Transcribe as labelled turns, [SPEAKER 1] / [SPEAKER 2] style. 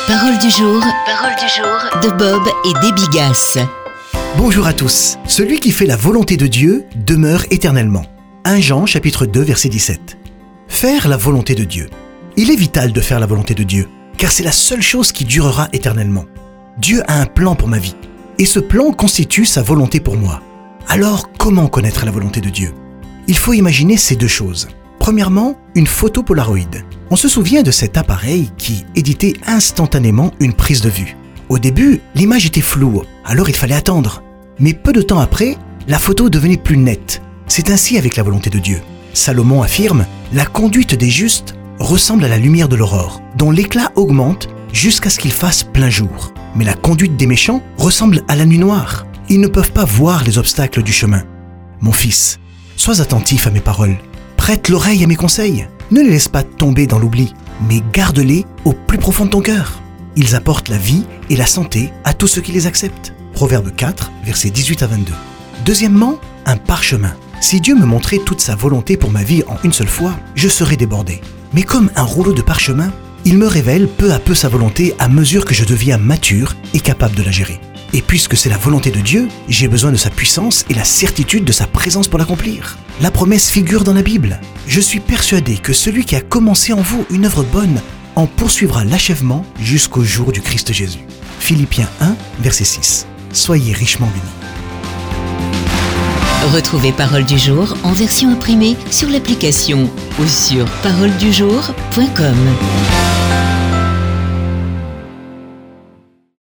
[SPEAKER 1] Parole du jour de Bob et Debbie Gass.
[SPEAKER 2] Bonjour à tous. Celui qui fait la volonté de Dieu demeure éternellement. 1 Jean chapitre 2 verset 17. Faire la volonté de Dieu. Il est vital de faire la volonté de Dieu, car c'est la seule chose qui durera éternellement. Dieu a un plan pour ma vie, et ce plan constitue sa volonté pour moi. Alors, comment connaître la volonté de Dieu ? Il faut imaginer ces deux choses. Premièrement, une photo Polaroid. On se souvient de cet appareil qui éditait instantanément une prise de vue. Au début, l'image était floue, alors il fallait attendre. Mais peu de temps après, la photo devenait plus nette. C'est ainsi avec la volonté de Dieu. Salomon affirme « La conduite des justes ressemble à la lumière de l'aurore, dont l'éclat augmente jusqu'à ce qu'il fasse plein jour. Mais la conduite des méchants ressemble à la nuit noire. Ils ne peuvent pas voir les obstacles du chemin. » Mon fils, sois attentif à mes paroles. Prête l'oreille à mes conseils. Ne les laisse pas tomber dans l'oubli, mais garde-les au plus profond de ton cœur. Ils apportent la vie et la santé à tous ceux qui les acceptent. Proverbe 4, versets 18 à 22. Deuxièmement, un parchemin. Si Dieu me montrait toute sa volonté pour ma vie en une seule fois, je serais débordé. Mais comme un rouleau de parchemin, il me révèle peu à peu sa volonté à mesure que je deviens mature et capable de la gérer. Et puisque c'est la volonté de Dieu, j'ai besoin de sa puissance et la certitude de sa présence pour l'accomplir. La promesse figure dans la Bible. Je suis persuadé que celui qui a commencé en vous une œuvre bonne en poursuivra l'achèvement jusqu'au jour du Christ Jésus. Philippiens 1, verset 6. Soyez richement bénis.
[SPEAKER 1] Retrouvez Parole du jour en version imprimée sur l'application ou sur paroledujour.com.